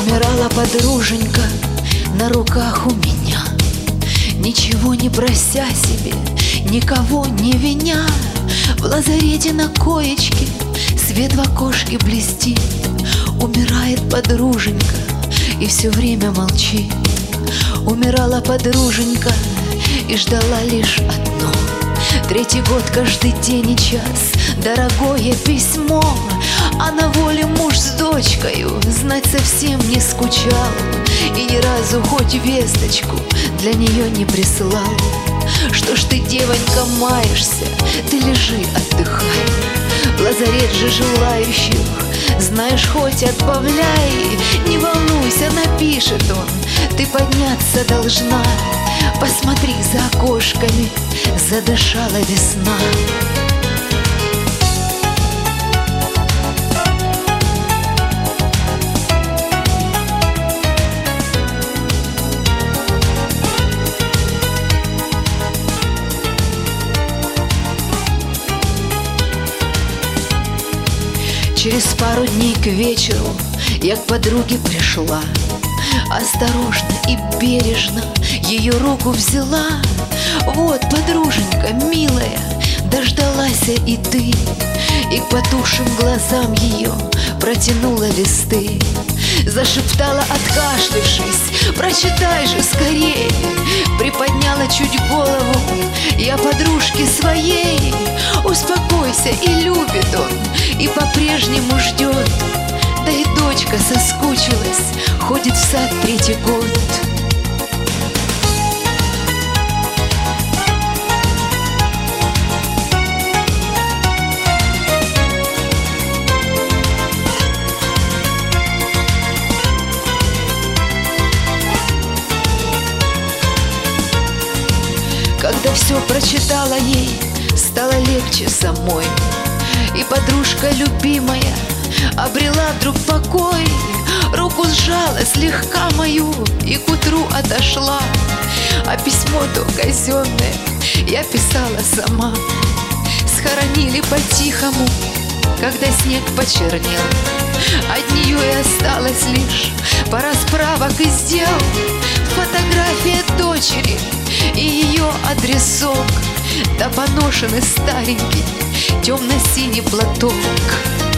Умирала подруженька на руках у меня, ничего не прося себе, никого не виня. В лазарете на коечке свет в окошке блестит. Умирает подруженька и все время молчит. Умирала подруженька и ждала лишь одно: третий год, каждый день и час дорогое письмо. А на воле муж с дочкою знать совсем не скучал, и ни разу хоть весточку для нее не присылал. Что ж ты, девонька, маешься, ты лежи, отдыхай. В лазарет же желающих, знаешь, хоть отбавляй. Не волнуйся, напишет он, ты подняться должна. Посмотри за окошками, задышала весна. Через пару дней к вечеру я к подруге пришла. Осторожно и бережно ее руку взяла. Вот, подруженька милая, дождалась и ты. И к потухшим глазам ее протянула листы. Зашептала, откашлившись, прочитай же скорей. Приподняла чуть голову я подружке своей. Успокойся, и любит он, и по-прежнему ждет. Да и дочка соскучилась, ходит в сад третий год. Когда все прочитала ей, стало легче самой. И подружка любимая обрела вдруг покой. Руку сжала слегка мою и к утру отошла. А письмо-то казенное я писала сама. Схоронили по-тихому, когда снег почернел. От нее и осталось лишь пара справок и дел. Фотография дочери и ее адресок, да поношенный старенький темно-синий платок.